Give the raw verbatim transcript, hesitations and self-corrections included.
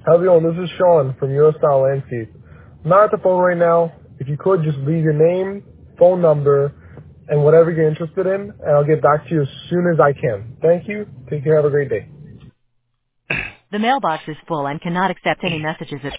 How's it going? This is Sean from Eurostyle Landscape. I'm not at the phone right now. If you could, just leave your name, phone number, and whatever you're interested in, and I'll get back to you as soon as I can. Thank you. Take care. Have a great day. The mailbox is full and cannot accept any messages at